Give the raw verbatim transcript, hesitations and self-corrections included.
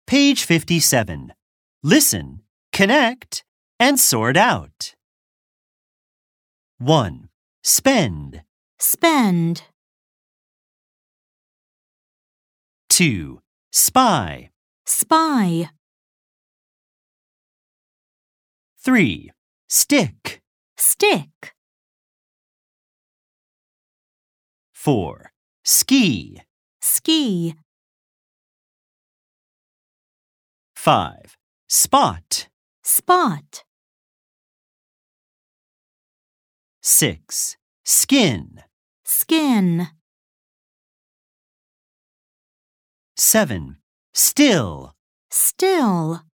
Page fifty-seven. Listen, connect, and sort out. one. Spend. Spend. two. Spy. Spy. three. Stick. Stick. four. Ski. Ski. five. Spot. Spot. six. Skin. Skin. seven. Still. Still.